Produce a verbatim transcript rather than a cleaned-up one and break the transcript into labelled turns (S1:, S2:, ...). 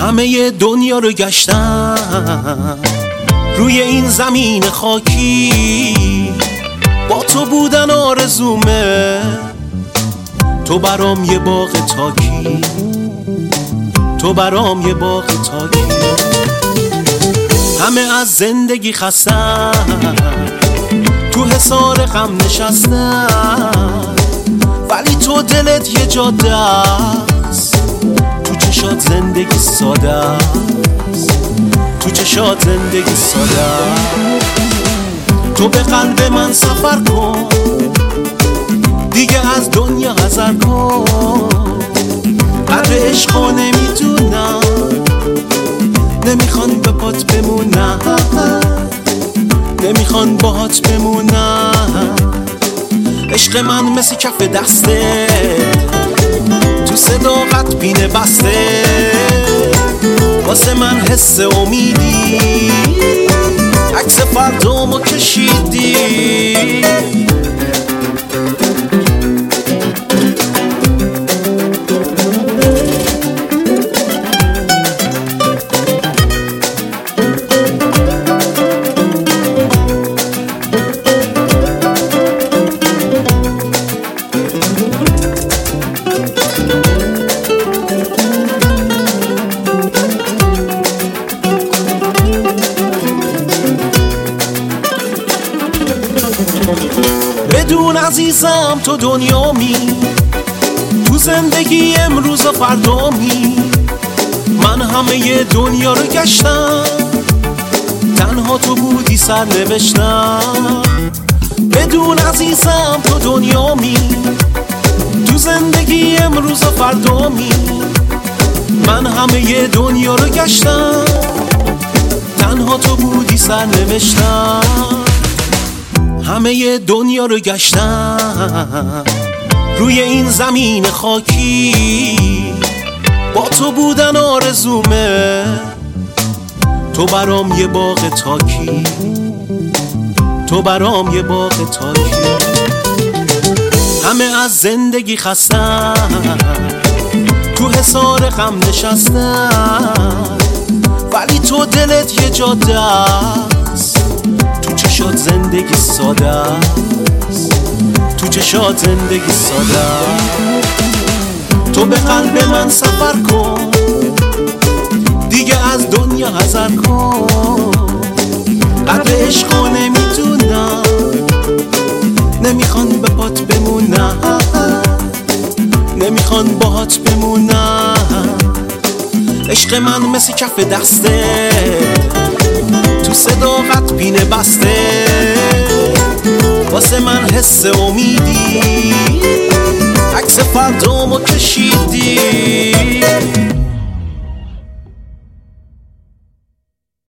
S1: همه دنیا رو گشتم روی این زمین خاکی، با تو بودن آرزومه، تو برام یه باغ تاکی، تو برام یه باغ تاکی. همه از زندگی خستن، تو حصار غم نشستن، ولی تو دلت یه جاده است، تو چشات زندگی ساده است، تو چشات زندگی ساده است. تو به قلب من سفر کن، دیگه از دنیا حذر کن. قدر عشقو نمیدونم، نمیخوان به پات بمونم، نمیخوان باهات بمونم. عشق من مثل کف دسته، تو صداقت بینه بسته، واسه من حس امیدی، عکس فردامو کشیدی. بدون عزیزم تو دنیامی، تو زندگی امروز و فردامی. من همه دنیا رو گشتم، تنها تو بودی سر نوشتم. بدون عزیزم تو دنیامی، تو زندگی امروز و فردامی. من همه دنیا رو گشتم، تنها تو بودی سر نوشتم. همه دنیا رو گشتم روی این زمین خاکی، با تو بودن آرزومه، تو برام یه باغ تاکی، تو برام یه باغ تاکی. همه از زندگی خستن، تو حصار غم نشستن، ولی تو دلت یه جاده است، تو چشات زندگی ساده است، تو چشات زندگی ساده است. تو به قلب من سفر کن، دیگه از دنیا حذر کن. قدر عشقو نمیدونم، نمیخوان به پات بمونم، نمیخوان باهات بمونم. عشق من مثل کف دسته، تو صداقت بینه بسته، واسه من حس امیدی، عکس فردامو کشیدی.